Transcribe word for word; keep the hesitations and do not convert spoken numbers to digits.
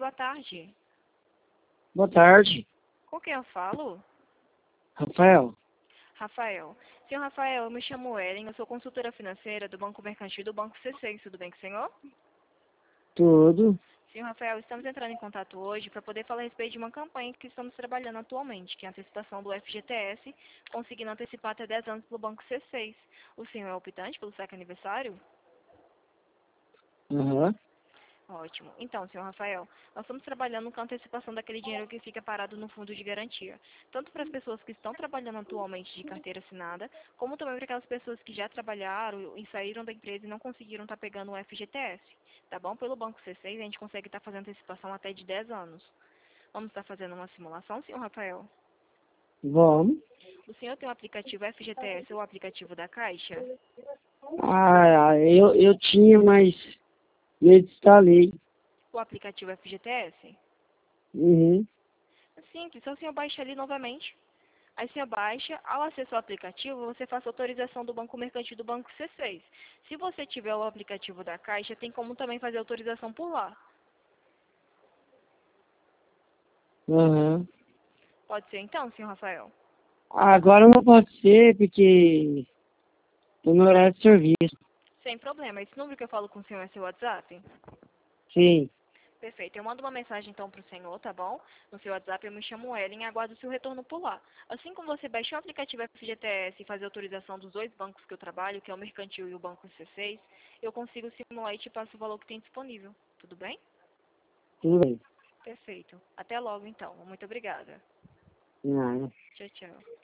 boa tarde. Boa tarde, Com quem eu falo? Rafael. Rafael. Senhor Rafael, eu me chamo Ellen, eu sou consultora financeira do Banco Mercantil do Banco C seis, tudo bem com o senhor? Tudo? Senhor Rafael, estamos entrando em contato hoje para poder falar a respeito de uma campanha que estamos trabalhando atualmente, que é a antecipação do F G T S, conseguindo antecipar até dez anos pelo Banco C seis. O senhor é optante pelo saque aniversário? Aham. Ótimo. Então, senhor Rafael, nós estamos trabalhando com a antecipação daquele dinheiro que fica parado no fundo de garantia, tanto para as pessoas que estão trabalhando atualmente de carteira assinada, como também para aquelas pessoas que já trabalharam e saíram da empresa e não conseguiram estar pegando o F G T S. Tá bom? Pelo Banco C seis, a gente consegue estar fazendo antecipação até de dez anos. Vamos estar fazendo uma simulação, senhor Rafael? Vamos. O senhor tem o aplicativo F G T S ou o aplicativo da Caixa? Ah, eu, eu tinha, mas eu desinstalei. O aplicativo F G T S? Uhum. É simples, só o senhor baixa ali novamente. Aí você baixa, ao acessar o aplicativo, você faz a autorização do Banco Mercantil do Banco C seis. Se você tiver o aplicativo da Caixa, tem como também fazer autorização por lá. Aham. Pode ser então, senhor Rafael? Agora não pode ser, porque tô no horário de serviço. Sem problema. Esse número que eu falo com o senhor é seu WhatsApp? Sim. Perfeito. Eu mando uma mensagem então para o senhor, tá bom? No seu WhatsApp eu me chamo Ellen e aguardo o seu retorno por lá. Assim como você baixar o aplicativo F G T S e fazer autorização dos dois bancos que eu trabalho, que é o Mercantil e o Banco C seis, eu consigo simular e te passo o valor que tem disponível. Tudo bem? Tudo bem. Perfeito. Até logo então. Muito obrigada. Nada. Tchau, tchau.